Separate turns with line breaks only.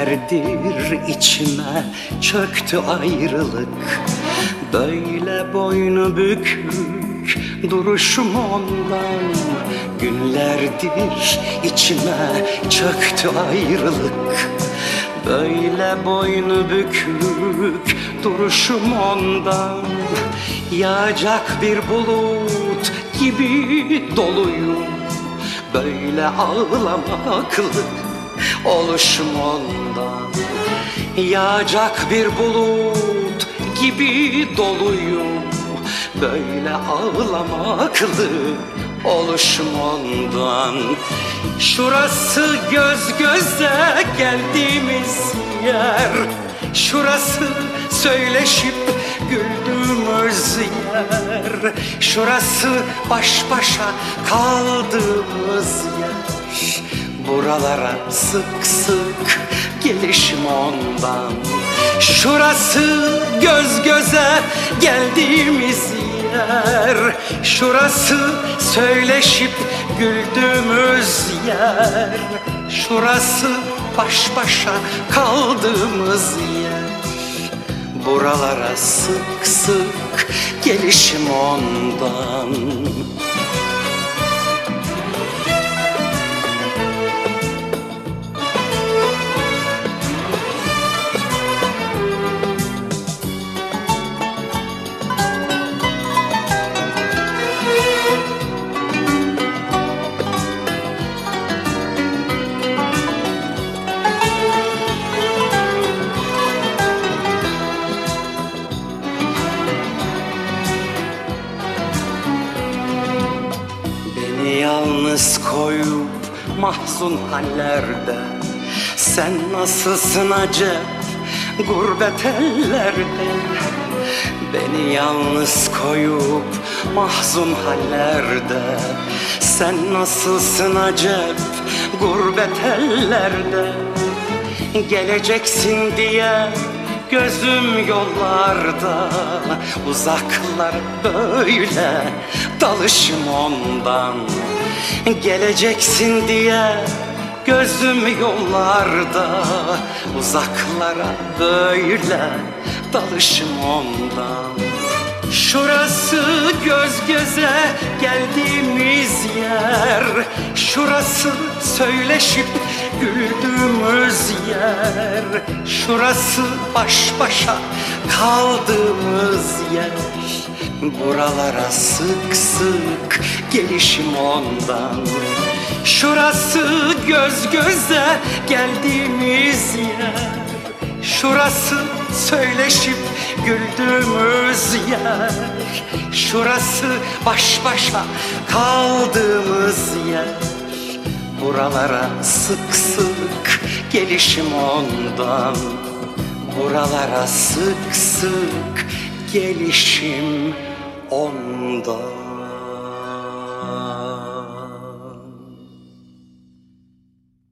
Günlerdir içime çöktü ayrılık. Böyle boynu bükük duruşum ondan. Günlerdir içime çöktü ayrılık. Böyle boynu bükük duruşum ondan. Yağacak bir bulut gibi doluyum. Böyle ağlamaklı oluşum ondan. Yağacak bir bulut gibi doluyum. Böyle ağlamaklı oluşum ondan. Şurası göz göze geldiğimiz yer. Şurası söyleşip güldüğümüz yer. Şurası baş başa kaldığımız yer. Buralara sık sık gelişim ondan. Şurası göz göze geldiğimiz yer. Şurası söyleşip güldüğümüz yer. Şurası baş başa kaldığımız yer. Buralara sık sık gelişim ondan. Yalnız koyup mahzun hallerde, sen nasılsın acep gurbet ellerde. Beni yalnız koyup mahzun hallerde, sen nasılsın acep gurbet ellerde. Geleceksin diye gözüm yollarda, uzaklar böyle dalışım ondan. Geleceksin diye gözüm yollarda, uzaklara böyle dalışım ondan. Şurası göz göze geldiğimiz yer. Şurası söyleşip güldüğümüz yer. Şurası baş başa kaldığımız yer. Buralara sık sık gelişim ondan. Şurası göz göze geldiğimiz yer. Şurası söyleşip güldüğümüz yer. Şurası baş başa kaldığımız yer. Buralara sık sık gelişim ondan. Buralara sık sık gelişim ondan.